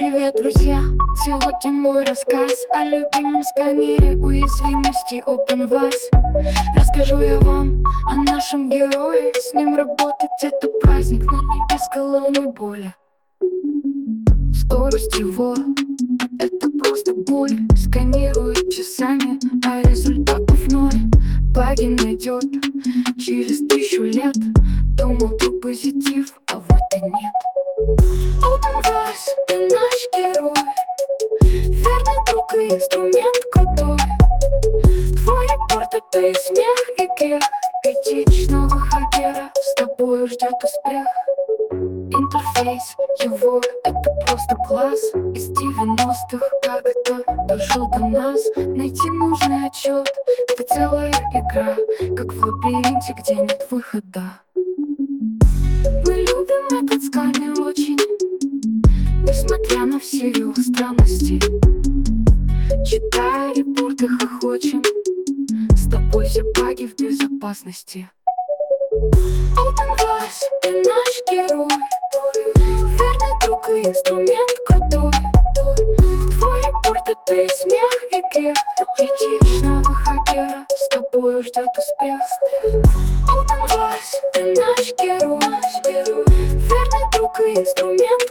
Привет, друзья! Сегодня мой рассказ о любимом сканере уязвимости OpenVAS. Расскажу я вам о нашем герое. С ним работать это праздник, но не без головной боли. Скорость его — это просто боль. Сканирует часами, а результатов ноль. Баги найдет через 1000 лет. Думал, ты позитив, а вот и нет. OpenVAS, ты наш герой, верный друг и инструмент крутой. Твой репорт — это и смех, и грех. Этичного хакера с тобой ждет успех. Интерфейс его — это просто класс. Из 90-х как-то дошел до нас. Найти нужный отчет — это целая игра, как в лабиринте, где нет выхода. Мы любим этот сканер очень, несмотря на все его странности. Читая репорты, хохочем, с тобой все баги в безопасности. OpenVAS, ты наш герой, верный друг и инструмент крутой. Твой репорт — это и смех, и грех. Этичного хакера с тобой ждет успех. OpenVAS, ты наш герой, верный друг и инструмент